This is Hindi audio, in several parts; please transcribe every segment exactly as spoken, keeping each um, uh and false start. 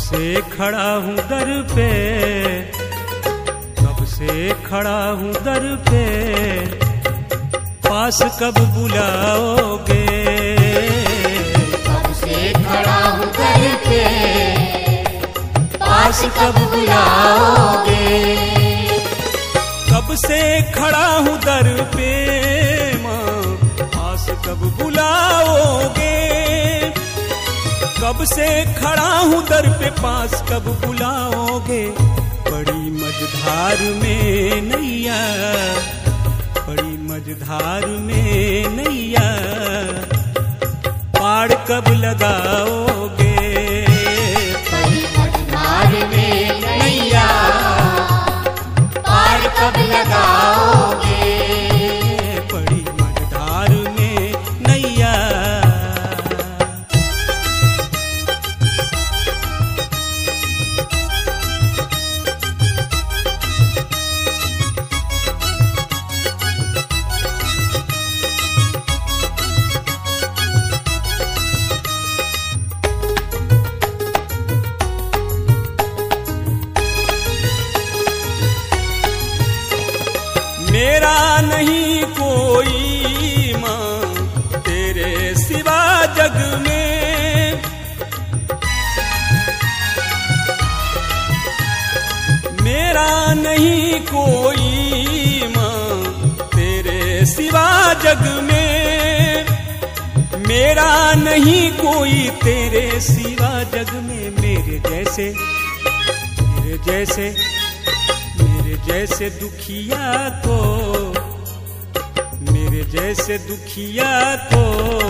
से खड़ा हूँ दर पे, कब से खड़ा हूँ दर पे, पास कब बुलाओगे। कब से खड़ा हूँ दर पे, पास कब बुलाओगे। कब से खड़ा हूँ दर पे माँ, पास कब बुलाओगे। कब से खड़ा हूँ दर पे, पास कब बुलाओगे। बड़ी मझधार में नैया, बड़ी मझधार में नैया, पार कब लगाओगे। बड़ी मझधार में नैया, पार कब लगाओगे। बड़ी मझधार में नैया। मेरा नहीं कोई माँ तेरे सिवा जग में, मेरा नहीं कोई माँ तेरे सिवा जग में, मेरा नहीं कोई तेरे सिवा जग में। मेरे जैसे, मेरे जैसे, जैसे दुखिया को, मेरे जैसे दुखिया को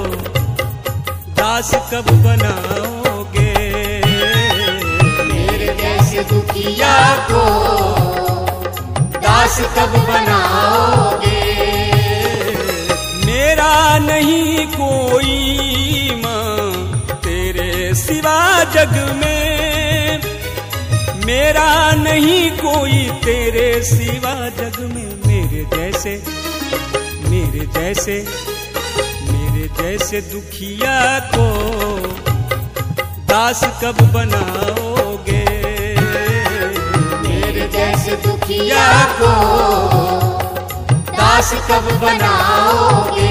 दास कब बनाओगे। मेरे जैसे दुखिया को दास कब बनाओगे। मेरा नहीं कोई माँ तेरे सिवा जग में, मेरा नहीं कोई तेरे सिवा जग में। मेरे जैसे, मेरे जैसे, मेरे जैसे दुखिया को दास कब बनाओगे। मेरे जैसे दुखिया को दास कब बनाओगे।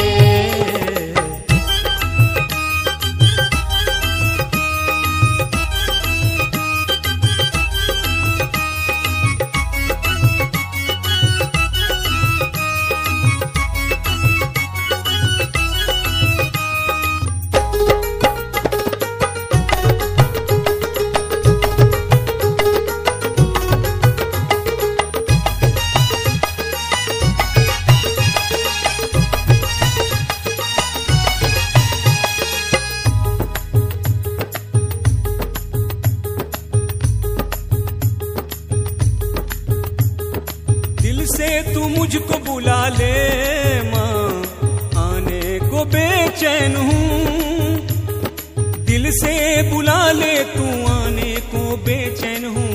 से तू मुझको बुला ले माँ, आने को बेचैन हूँ। दिल से बुला ले तू, आने को बेचैन हूँ।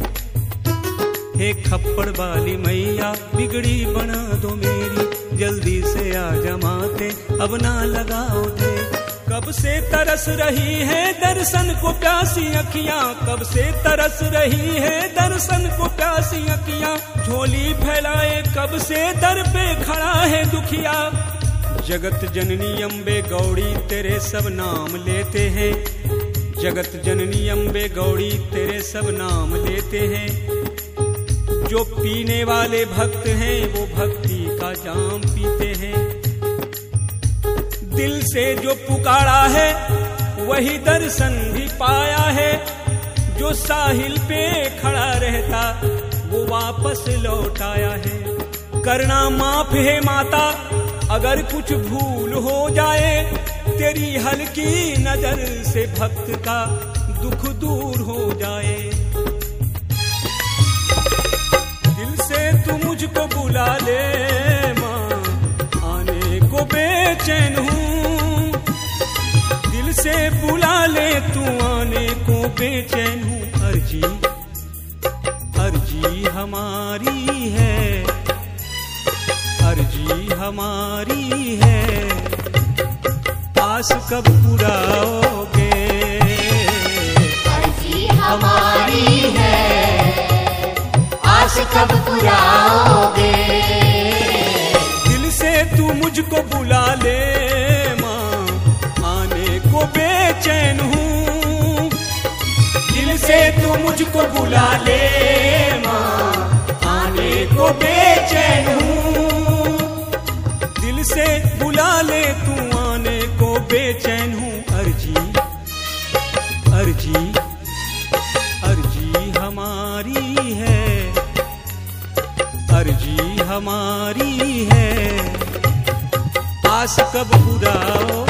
हे खप्पड़ वाली मैया बिगड़ी बना दो मेरी, जल्दी से आ जमाते अब ना लगाओ थे। कब से तरस रही है दर्शन को प्यासी अखियां, कब से तरस रही है दर्शन को प्यासी अखियां। झोली फैलाए कब से दर पे खड़ा है दुखिया। जगत जननी अम्बे गौड़ी तेरे सब नाम लेते हैं, जगत जननी अम्बे गौड़ी तेरे सब नाम लेते हैं। जो पीने वाले भक्त हैं वो भक्ति का जाम पीते हैं। दिल से जो पुकारा है वही दर्शन भी पाया है। जो साहिल पे खड़ा रहता वो वापस लौट आया है। करना माफ है माता अगर कुछ भूल हो जाए, तेरी हल्की नजर से भक्त का दुख दूर हो जाए। दिल से तू मुझको बुला ले माँ, आने को बेचैन हूँ। दिल से बुला ले तू, आने को बेचैन हूँ। अर्जी अर्जी हमारी है, अर्जी हमारी है, पास कब बुलाओगे। अर्जी कब पुराओगे। दिल से तू मुझको बुला ले माँ, आने को बेचैन हूँ। दिल से तू मुझको बुला ले माँ, आने को बेचैन हूँ। दिल से बुला ले तू, आने को बेचैन हूँ। अर्जी अर्जी अर्जी हमारी है, अर्जी हमारी है, आस कब बुराओ